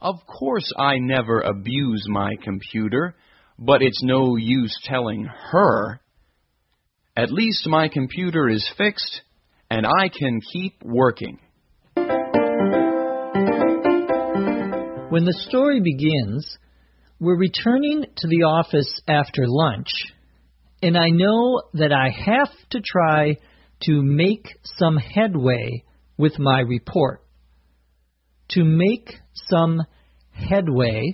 Of course I never abuse my computer, but it's no use telling her. At least my computer is fixed, and I can keep working. When the story begins, we're returning to the office after lunch, and I know that I have to try to make some headway with my report. To make some headway,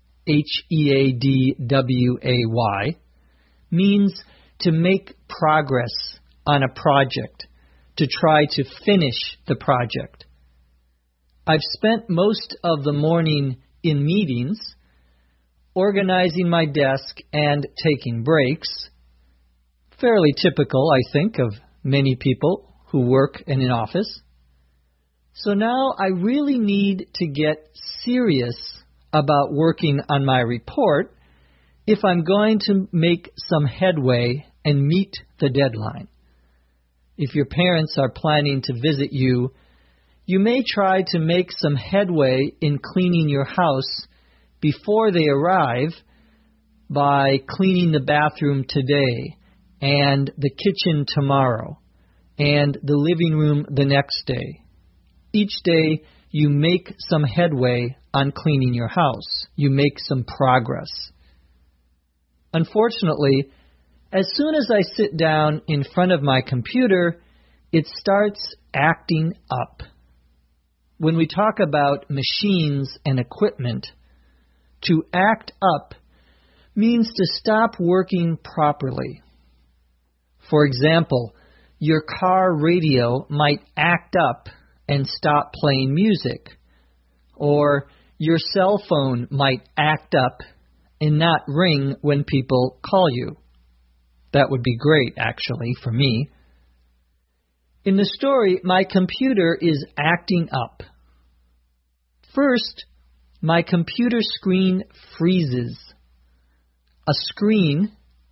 Headway, means to make progress on a project, to try to finish the project. I've spent most of the morning in meetings, organizing my desk and taking breaks. Fairly typical, I think, of many people who work in an office. So now I really need to get serious about working on my report if I'm going to make some headway and meet the deadline. If your parents are planning to visit you, you may try to make some headway in cleaning your house before they arrive by cleaning the bathroom today and the kitchen tomorrow and the living room the next day. Each day you make some headway on cleaning your house. You make some progress. Unfortunately, as soon as I sit down in front of my computer, it starts acting up. When we talk about machines and equipment, to act up means to stop working properly. For example, your car radio might act up and stop playing music, or your cell phone might act up and not ring when people call you. That would be great, actually, for me. In the story, my computer is acting up. First, my computer screen freezes. A screen,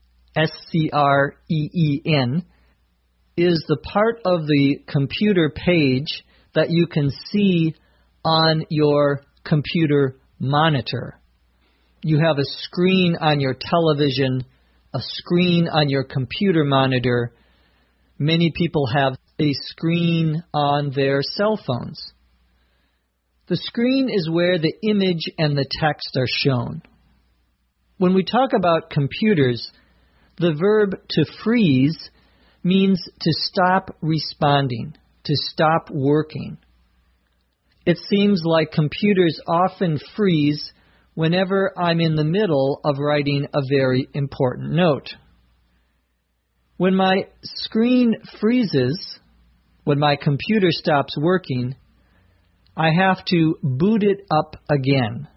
S-C-R-E-E-N, is the part of the computer page that you can see on your computer monitor. You have a screen on your television, a screen on your computer monitor. Many people have a screen on their cell phones. The screen is where the image and the text are shown. When we talk about computers, the verb to freeze means to stop responding, to stop working. It seems like computers often freeze whenever I'm in the middle of writing a very important note. When my screen freezes, when my computer stops working, I have to boot it up again.